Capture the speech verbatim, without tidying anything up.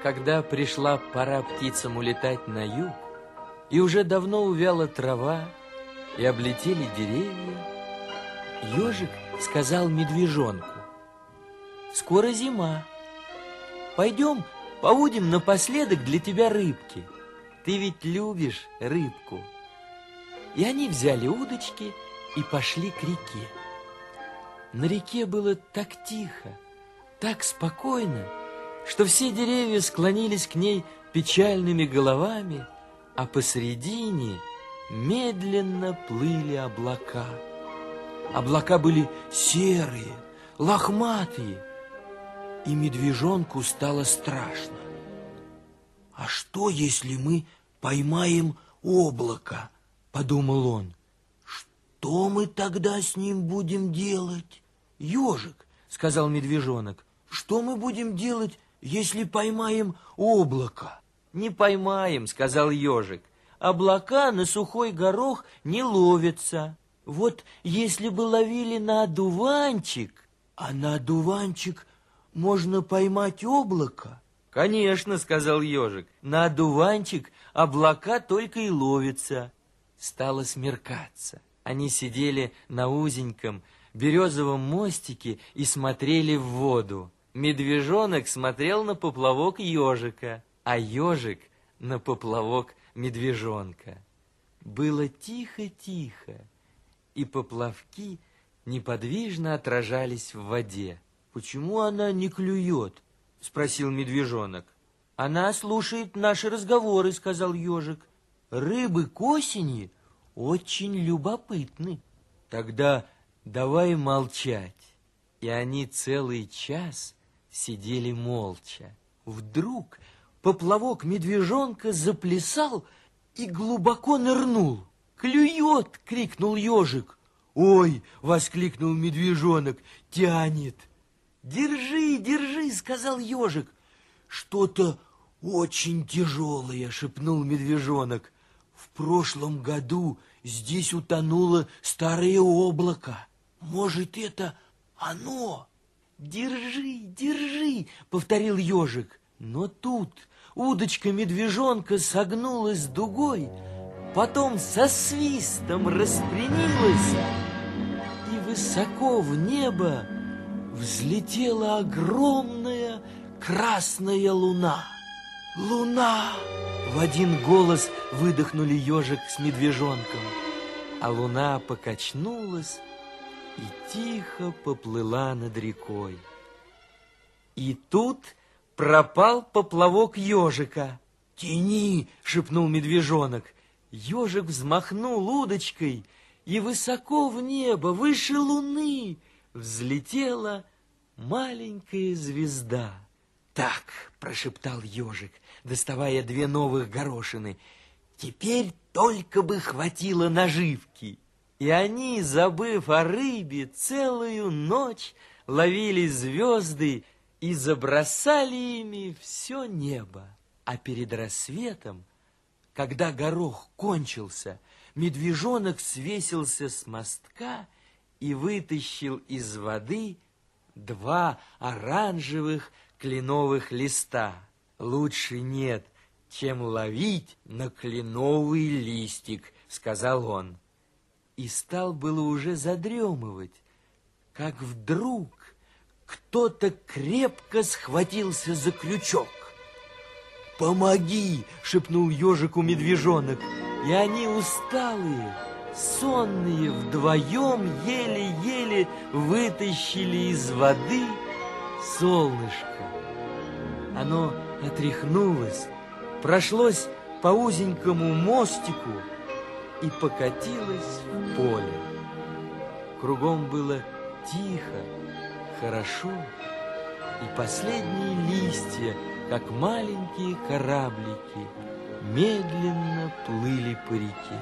когда пришла пора птицам улетать на юг, и уже давно увяла трава, и облетели деревья, ежик сказал медвежонку: «Скоро зима. Пойдем повудим напоследок для тебя рыбки. Ты ведь любишь рыбку». И они взяли удочки и пошли к реке. На реке было так тихо, так спокойно, что все деревья склонились к ней печальными головами, а посредине медленно плыли облака. Облака были серые, лохматые, и медвежонку стало страшно. «А что, если мы поймаем облако?» — подумал он. «Что мы тогда с ним будем делать?» «Ежик», — сказал медвежонок, — «что мы будем делать, если поймаем облако?» «Не поймаем», — сказал ежик. «Облака на сухой горох не ловятся. Вот если бы ловили на одуванчик...» «А на одуванчик можно поймать облако?» «Конечно», — сказал ежик, — «на одуванчик облака только и ловятся». Стало смеркаться. Они сидели на узеньком березовом мостике и смотрели в воду. Медвежонок смотрел на поплавок ежика, а ежик на поплавок медвежонка. Было тихо-тихо, и поплавки неподвижно отражались в воде. «Почему она не клюет?» — спросил медвежонок. «Она слушает наши разговоры», — сказал ежик. «Рыбы к осени очень любопытны». «Тогда давай молчать». И они целый час сидели молча. Вдруг поплавок медвежонка заплясал и глубоко нырнул. «Клюет!» — крикнул ежик. «Ой!» — воскликнул медвежонок. «Тянет!» «Держи, держи!» — сказал ежик. «Что-то очень тяжелое!» — шепнул медвежонок. «В прошлом году здесь утонуло старое облако. Может, это оно?» «Держи, держи!» — повторил ежик. Но тут удочка медвежонка согнулась дугой, потом со свистом распрямилась, и высоко в небо взлетела огромная красная луна. «Луна!» — в один голос выдохнули ежик с медвежонком, а луна покачнулась и тихо поплыла над рекой. И тут пропал поплавок ежика. «Тяни!» — шепнул медвежонок. Ежик взмахнул удочкой, и высоко в небо, выше луны, взлетела маленькая звезда. «Так», — прошептал ежик, доставая две новых горошины, — «теперь только бы хватило наживки». И они, забыв о рыбе, целую ночь ловили звезды и забросали ими все небо. А перед рассветом, когда горох кончился, медвежонок свесился с мостка и вытащил из воды два оранжевых кленовых листа. «Лучше нет, чем ловить на кленовый листик», — сказал он. И стал было уже задремывать, как вдруг кто-то крепко схватился за крючок. «Помоги!» — шепнул ежику медвежонок, и они усталые, сонные, вдвоем еле-еле вытащили из воды солнышко. Оно отряхнулось, прошлось по узенькому мостику и покатилось в поле. Кругом было тихо, хорошо, и последние листья, как маленькие кораблики, медленно плыли по реке.